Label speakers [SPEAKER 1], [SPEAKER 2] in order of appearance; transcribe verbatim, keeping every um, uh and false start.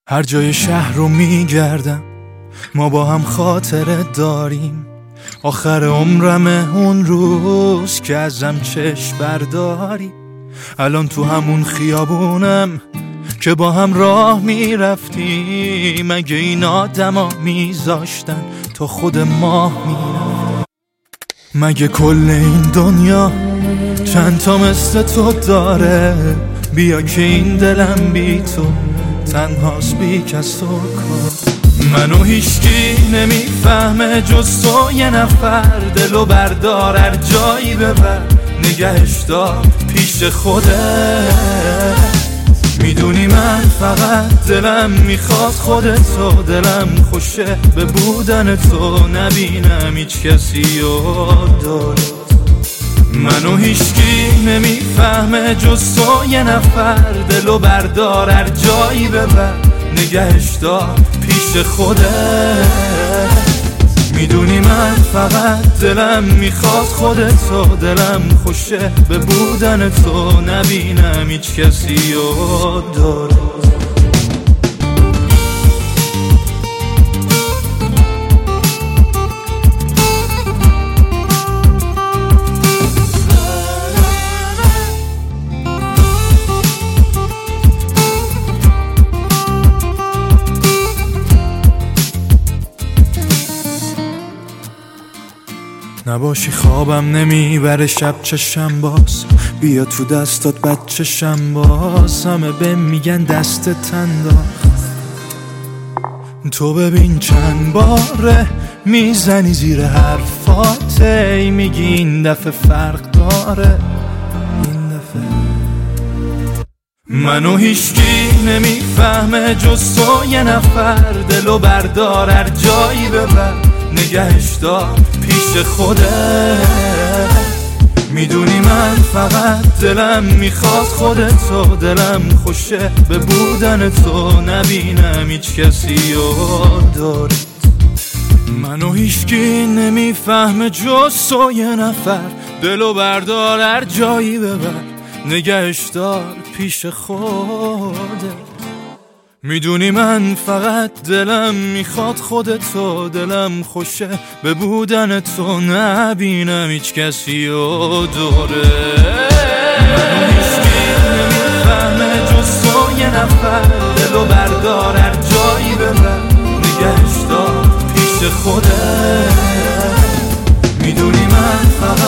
[SPEAKER 1] هر جای شهر رو میگردم، ما با هم خاطره داریم. آخر عمرمه اون روز که ازم چشم برداری. الان تو همون خیابونم که با هم راه میرفتیم. مگه این آدما میذاشتن تا خود ماه میرفت؟ مگه کل این دنیا چند تا مثل تو داره؟ بیا که این دلم بی تو تنهاست، بی کس و کار. منو هیچکی نمیفهمه جز تو، یه نفر. دلو بردار هر جایی ببر، نگهش دار پیش خودت. میدونی من فقط دلم میخواد خودتو، دلم خوشه به بودن تو، نبینم هیچ کسی و دارت. منو هیچکی نمیفهمه جز تو، یه نفر. دلو بردار هر جایی ببر، نگهش دار پیش خودت. میدونی من فقط دلم میخواد خودتو، دلم خوشه به بودن تو، نبینم هیچ کسی و دارت. نباشی خوابم نمیبره شب چشم باز، بیا تو دستات بچشم باز. همه به میگن دستت انداخت، تو ببین چند باره میزنی زیر حرفات. ای میگی این دفعه فرق داره، این دفعه. منو هیچکی نمیفهمه جز تو، یه نفر. دلو بردار هر جایی ببر، نگهش دار پیش خودت. میدونی من فقط دلم میخواد خودتو، دلم خوشه به بودن تو، نبینم هیچ کسی و دارت. منو هیچکی نمیفهمه جز تو، یه نفر. دلو بردار هر جایی ببر، نگهش دار پیش خودت. میدونی من فقط دلم میخواد خودتو، دلم خوشه به بودن تو، نبینم هیچ کسی و دوره. منو هیچکی نمیفهمه جز تو، یه نفر. دلو بردار هر جایی ببر، نگهش دار پیش خودت. میدونی من فقط